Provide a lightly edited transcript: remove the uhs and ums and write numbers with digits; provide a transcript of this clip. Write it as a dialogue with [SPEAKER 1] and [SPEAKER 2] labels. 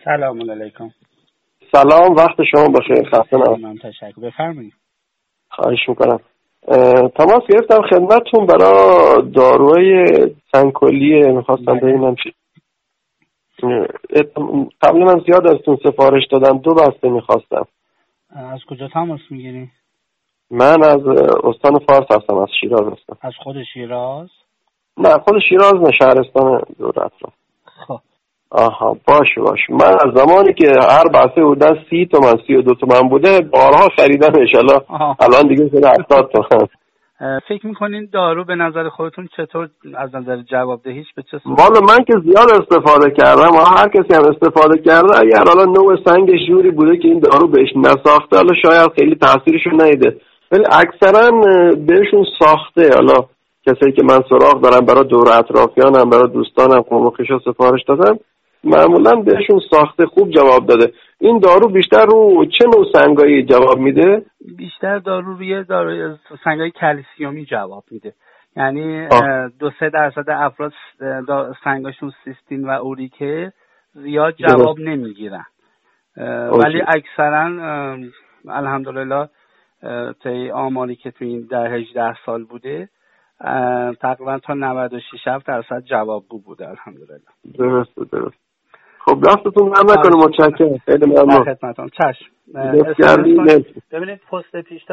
[SPEAKER 1] سلام علیکم.
[SPEAKER 2] سلام، وقت شما بخیر. خسته
[SPEAKER 1] نباشید. تشکر. بفرمایید.
[SPEAKER 2] خواهش میکنم. تماس گرفتم خدمتتون برای داروی سنگ‌کلیه، میخواستم ببینم چی. قبلا من زیاد ازتون سفارش دادم، 2 بسته میخواستم.
[SPEAKER 1] از کجا تماس میگیرین؟
[SPEAKER 2] من از استان فارس هستم، از شیراز هستم.
[SPEAKER 1] از خود شیراز؟
[SPEAKER 2] نه، خود شیراز نه، شهرستان دور اطراف.
[SPEAKER 1] خب
[SPEAKER 2] آها، باشه. من از زمانی که هر بسته بودن 30 تومن 32 تومن بوده بارها خریدم، انشالله الان دیگه شده 70 تومن.
[SPEAKER 1] فکر میکنین دارو به نظر خودتون چطور از نظر جوابدهیش به چه صورت؟
[SPEAKER 2] والا من که زیاد استفاده کردم، هر کسی هم استفاده کرده، اگر حالا نوع سنگش جوری بوده که این دارو بهش نساخته، حالا شاید خیلی تاثیرشو ندیده، ولی اکثرا بهشون ساخته. حالا کسایی که من سراغ دارم برای دور اطرافیانم، برای دوستانم، قوم و خویشا سفارش دادم، معمولا بهشون ساخته خوب جواب داده. این دارو بیشتر رو چه نوع سنگایی جواب میده؟
[SPEAKER 1] بیشتر دارو روی سنگای کلسیومی جواب میده. یعنی 2-3% افراد سنگاشون سیستین و اوریکه زیاد جواب نمیگیرن، ولی اکثرا الحمدلله طی آماری که تو این 18 سال بوده تقریبا تا 96% جوابگو بوده الحمدلله.
[SPEAKER 2] درسته. خب دستتون هم نکنه، متشکرم. خیلی ممنون.
[SPEAKER 1] خدمتتون. چشم. ببینید پست پیشتا